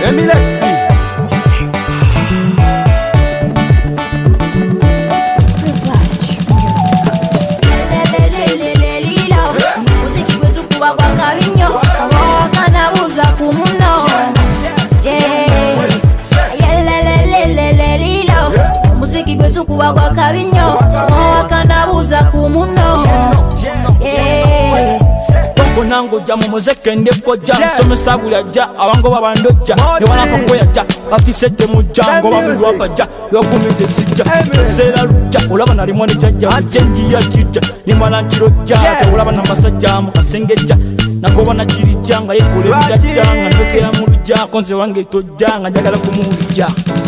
Emilexi. Muziki kwetu kuwa kwa kabinyo wakana buza kumuno. Muziki kwetu kuwa kwa kabinyo wakana buza kumuno. Nango jamu muzeke ndeko jamu somesa bulajja abango babandojja ne wanako koyaja afisete mujango babulu abaja yokumize sijja sera lujja olaba nali mwana jajja ajenji ya kijja ni mwana kirojja olaba na masajja mu kasengejja nagoba na kirijanga yekole mujajja ngakera mu lujja konze wange tojja njagala kumulujja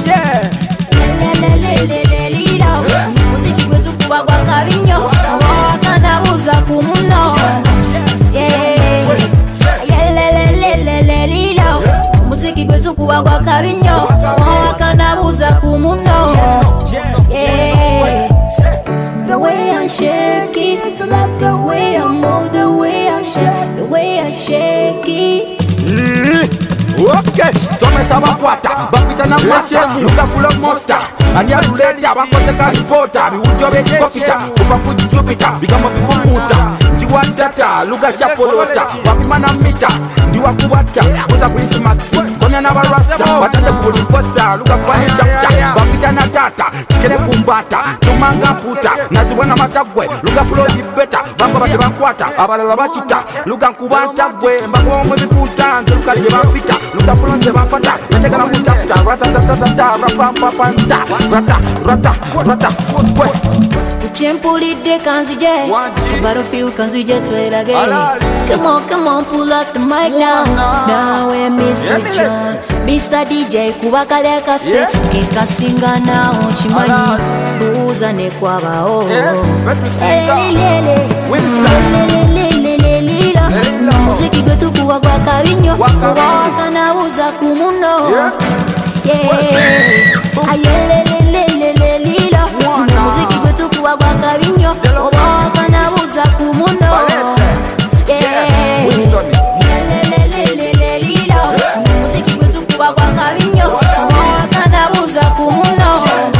muziki kwetu kuba kwa kabinyo wakana buza kumuno. Muziki kwetu kuba kwa kabinyo wakana buza kumuno. The way I shake it, the way I move, the way I shake, the way I shake it. Okay, somesa bakwata bapita na mwasya luka full of monster ani aluleta bakoze ka reporter biwujo bekopita kuva ku Jupiter bigamba bikomputa njiwa data luga chapolota wapima na mita ndiwa kubata kuza Christmas konya na barasta batande ku poster luga kwa chapter bapita na data tikene kumbata tumanga puta nazibona matagwe luga full of beta bamba bate bakwata abalala bachita luga kubanta gwe mbako mu bikuta luga je bapita luga full of bafata nategana mutata rata rapapapanta rata gwe Uchempulide kanzije, it's a battlefield kanzije twelage. Come on, pull up the mic down. Now we're Mr. John, Mr. DJ kubakale cafe. Keka singa na chimani, buza ne kwaba oh. Muziki kwetu kuwa kwa kabinyo, wakana buza kumuno. Muziki kwetu kuwa kwa kabinyo wakana buza kumuno. Muziki kwetu kuwa kwa kabinyo wakana buza kumuno.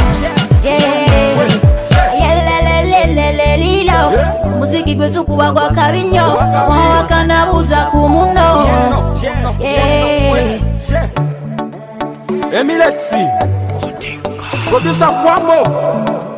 Muziki kwetu kuwa kwa kabinyo wakana buza kumuno. Emilexi Producer Kwambo